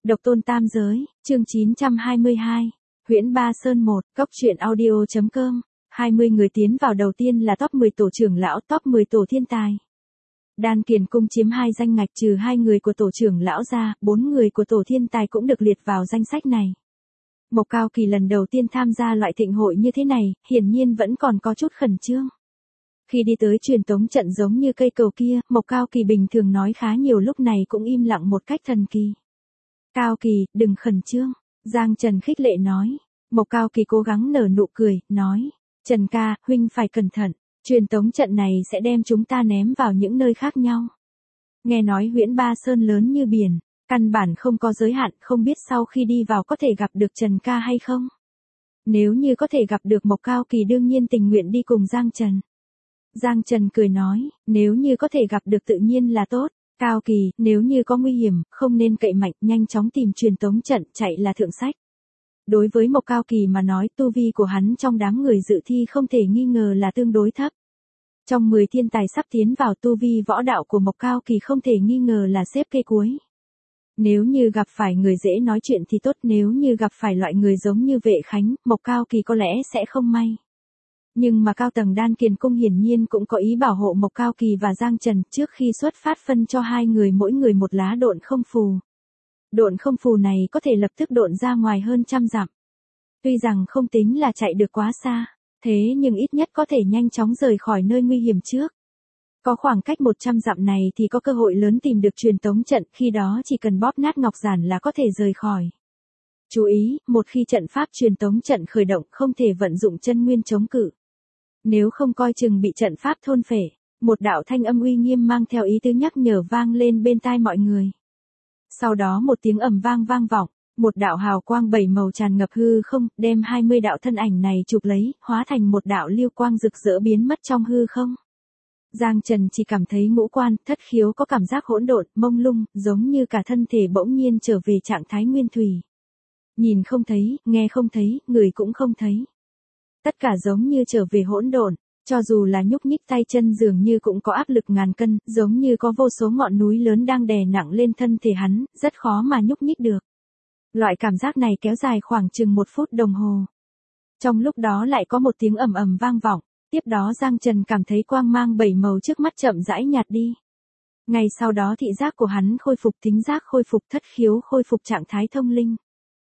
Độc tôn tam giới, chương 922, Huyễn Ba Sơn 1, góc truyện audio.com, 20 người tiến vào đầu tiên là top 10 tổ trưởng lão, top 10 tổ thiên tài. Đan Kiền Cung chiếm 2 danh ngạch, trừ 2 người của tổ trưởng lão ra, 4 người của tổ thiên tài cũng được liệt vào danh sách này. Mộc Cao Kỳ lần đầu tiên tham gia loại thịnh hội như thế này, hiển nhiên vẫn còn có chút khẩn trương. Khi đi tới truyền tống trận giống như cây cầu kia, Mộc Cao Kỳ bình thường nói khá nhiều, lúc này cũng im lặng một cách thần kỳ. Cao Kỳ, đừng khẩn trương, Giang Trần khích lệ nói. Mộc Cao Kỳ cố gắng nở nụ cười, nói, Trần ca, huynh phải cẩn thận, truyền tống trận này sẽ đem chúng ta ném vào những nơi khác nhau. Nghe nói Huyễn Ba Sơn lớn như biển, căn bản không có giới hạn, không biết sau khi đi vào có thể gặp được Trần ca hay không? Nếu như có thể gặp được Mộc Cao Kỳ đương nhiên tình nguyện đi cùng Giang Trần. Giang Trần cười nói, nếu như có thể gặp được tự nhiên là tốt. Cao Kỳ, nếu như có nguy hiểm, không nên cậy mạnh, nhanh chóng tìm truyền tống trận, chạy là thượng sách. Đối với Mộc Cao Kỳ mà nói, tu vi của hắn trong đám người dự thi không thể nghi ngờ là tương đối thấp. Trong 10 thiên tài sắp tiến vào, tu vi võ đạo của Mộc Cao Kỳ không thể nghi ngờ là xếp cây cuối. Nếu như gặp phải người dễ nói chuyện thì tốt, nếu như gặp phải loại người giống như Vệ Khánh, Mộc Cao Kỳ có lẽ sẽ không may. Nhưng mà cao tầng Đan Kiền Cung hiển nhiên cũng có ý bảo hộ Mộc Cao Kỳ và Giang Trần, trước khi xuất phát phân cho 2 người mỗi người một lá độn không phù. Độn không phù này có thể lập tức độn ra ngoài hơn 100 dặm. Tuy rằng không tính là chạy được quá xa, thế nhưng ít nhất có thể nhanh chóng rời khỏi nơi nguy hiểm trước. Có khoảng cách 100 dặm này thì có cơ hội lớn tìm được truyền tống trận, khi đó chỉ cần bóp nát ngọc giản là có thể rời khỏi. Chú ý, một khi trận pháp truyền tống trận khởi động không thể vận dụng chân nguyên chống cự. Nếu không coi chừng bị trận pháp thôn phệ. Một đạo thanh âm uy nghiêm mang theo ý tứ nhắc nhở vang lên bên tai mọi người. Sau đó một tiếng ầm vang vang vọng, một đạo hào quang 7 màu tràn ngập hư không, đem 20 đạo thân ảnh này chụp lấy, hóa thành một đạo lưu quang rực rỡ biến mất trong hư không. Giang Trần chỉ cảm thấy ngũ quan, thất khiếu có cảm giác hỗn độn, mông lung, giống như cả thân thể bỗng nhiên trở về trạng thái nguyên thủy. Nhìn không thấy, nghe không thấy, người cũng không thấy. Tất cả giống như trở về hỗn độn, cho dù là nhúc nhích tay chân dường như cũng có áp lực ngàn cân, giống như có vô số ngọn núi lớn đang đè nặng lên thân thể hắn, rất khó mà nhúc nhích được. Loại cảm giác này kéo dài khoảng chừng 1 phút đồng hồ. Trong lúc đó lại có một tiếng ầm ầm vang vọng, tiếp đó Giang Trần cảm thấy quang mang 7 màu trước mắt chậm rãi nhạt đi. Ngay sau đó thị giác của hắn khôi phục, thính giác khôi phục, thất khiếu khôi phục trạng thái thông linh.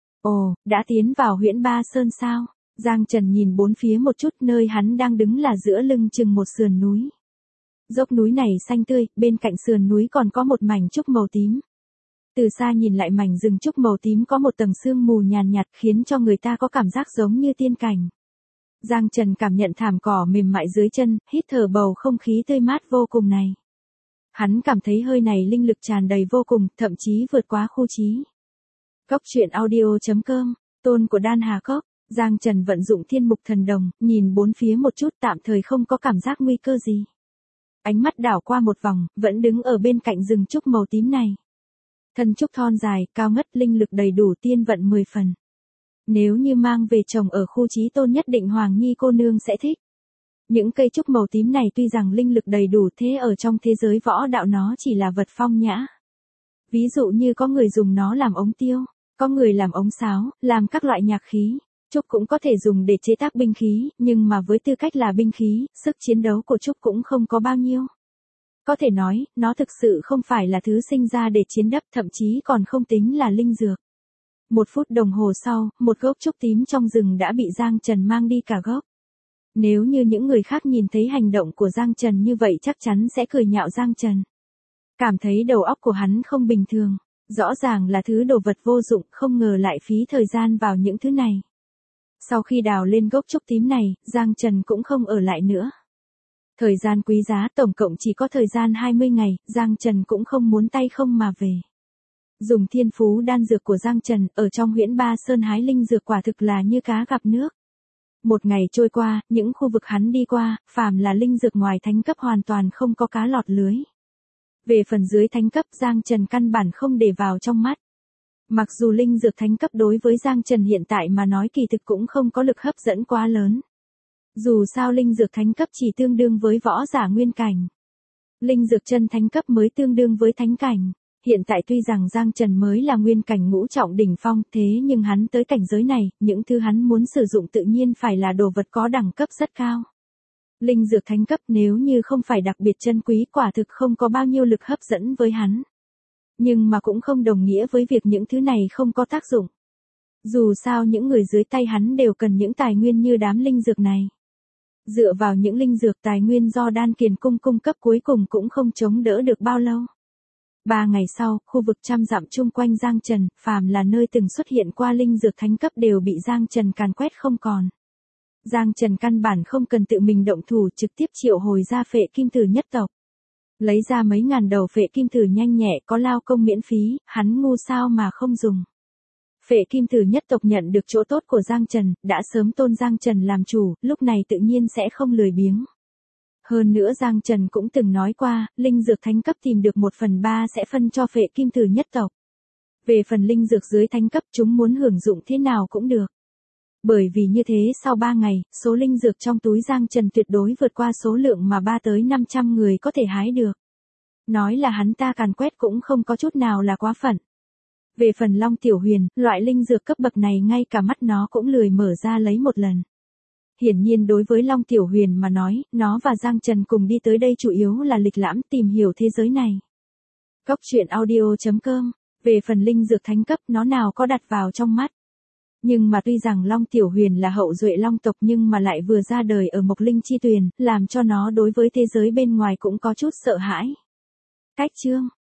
Ồ, đã tiến vào Huyễn Ba Sơn sao? Giang Trần nhìn bốn phía một chút, nơi hắn đang đứng là giữa lưng chừng một sườn núi. Dốc núi này xanh tươi, bên cạnh sườn núi còn có một mảnh trúc màu tím. Từ xa nhìn lại mảnh rừng trúc màu tím có một tầng sương mù nhàn nhạt khiến cho người ta có cảm giác giống như tiên cảnh. Giang Trần cảm nhận thảm cỏ mềm mại dưới chân, hít thở bầu không khí tươi mát vô cùng này. Hắn cảm thấy hơi này linh lực tràn đầy vô cùng, thậm chí vượt quá khu trí. Góc truyện audio.com, tôn của Đan Hà Cốc. Giang Trần vận dụng thiên mục thần đồng, nhìn bốn phía một chút, tạm thời không có cảm giác nguy cơ gì. Ánh mắt đảo qua một vòng, vẫn đứng ở bên cạnh rừng trúc màu tím này. Thân trúc thon dài, cao ngất, linh lực đầy đủ, tiên vận 10 phần. Nếu như mang về trồng ở khu trí tôn nhất định Hoàng Nhi cô nương sẽ thích. Những cây trúc màu tím này tuy rằng linh lực đầy đủ, thế ở trong thế giới võ đạo nó chỉ là vật phong nhã. Ví dụ như có người dùng nó làm ống tiêu, có người làm ống sáo, làm các loại nhạc khí. Trúc cũng có thể dùng để chế tác binh khí, nhưng mà với tư cách là binh khí, sức chiến đấu của trúc cũng không có bao nhiêu. Có thể nói, nó thực sự không phải là thứ sinh ra để chiến đắp, thậm chí còn không tính là linh dược. 1 phút đồng hồ sau, một gốc trúc tím trong rừng đã bị Giang Trần mang đi cả gốc. Nếu như những người khác nhìn thấy hành động của Giang Trần như vậy chắc chắn sẽ cười nhạo Giang Trần. Cảm thấy đầu óc của hắn không bình thường, rõ ràng là thứ đồ vật vô dụng, không ngờ lại phí thời gian vào những thứ này. Sau khi đào lên gốc trúc tím này, Giang Trần cũng không ở lại nữa. Thời gian quý giá, tổng cộng chỉ có thời gian 20 ngày, Giang Trần cũng không muốn tay không mà về. Dùng thiên phú đan dược của Giang Trần, ở trong Huyễn Ba Sơn hái linh dược quả thực là như cá gặp nước. Một ngày trôi qua, những khu vực hắn đi qua, phàm là linh dược ngoài thánh cấp hoàn toàn không có cá lọt lưới. Về phần dưới thánh cấp, Giang Trần căn bản không để vào trong mắt. Mặc dù linh dược thánh cấp đối với Giang Trần hiện tại mà nói kỳ thực cũng không có lực hấp dẫn quá lớn. Dù sao linh dược thánh cấp chỉ tương đương với võ giả nguyên cảnh. Linh dược chân thánh cấp mới tương đương với thánh cảnh. hiện tại tuy rằng Giang Trần mới là nguyên cảnh ngũ trọng đỉnh phong, thế nhưng hắn tới cảnh giới này, những thứ hắn muốn sử dụng tự nhiên phải là đồ vật có đẳng cấp rất cao. Linh dược thánh cấp nếu như không phải đặc biệt chân quý quả thực không có bao nhiêu lực hấp dẫn với hắn. Nhưng mà cũng không đồng nghĩa với việc những thứ này không có tác dụng. Dù sao những người dưới tay hắn đều cần những tài nguyên như đám linh dược này. Dựa vào những linh dược tài nguyên do Đan Kiền Cung cung cấp cuối cùng cũng không chống đỡ được bao lâu. 3 ngày sau, khu vực trăm dặm chung quanh Giang Trần, phàm là nơi từng xuất hiện qua linh dược thánh cấp đều bị Giang Trần càn quét không còn. Giang Trần căn bản không cần tự mình động thủ, trực tiếp triệu hồi ra phệ kim tử nhất tộc. Lấy ra mấy ngàn đầu phệ kim tử nhanh nhẹ có lao công miễn phí, hắn ngu sao mà không dùng. Phệ kim tử nhất tộc nhận được chỗ tốt của Giang Trần, đã sớm tôn Giang Trần làm chủ, lúc này tự nhiên sẽ không lười biếng. Hơn nữa Giang Trần cũng từng nói qua, linh dược thánh cấp tìm được 1/3 sẽ phân cho phệ kim tử nhất tộc. Về phần linh dược dưới thánh cấp chúng muốn hưởng dụng thế nào cũng được. Bởi vì như thế sau 3 ngày, số linh dược trong túi Giang Trần tuyệt đối vượt qua số lượng mà 3 tới 500 người có thể hái được. Nói là hắn ta càn quét cũng không có chút nào là quá phận. Về phần Long Tiểu Huyền, loại linh dược cấp bậc này ngay cả mắt nó cũng lười mở ra lấy một lần. Hiển nhiên đối với Long Tiểu Huyền mà nói, nó và Giang Trần cùng đi tới đây chủ yếu là lịch lãm tìm hiểu thế giới này. Cốc truyện audio.com. Về phần linh dược thánh cấp nó nào có đặt vào trong mắt. Nhưng mà tuy rằng Long Tiểu Huyền là hậu duệ Long tộc nhưng mà lại vừa ra đời ở Mộc Linh Chi Tuyền, làm cho nó đối với thế giới bên ngoài cũng có chút sợ hãi. Cách chương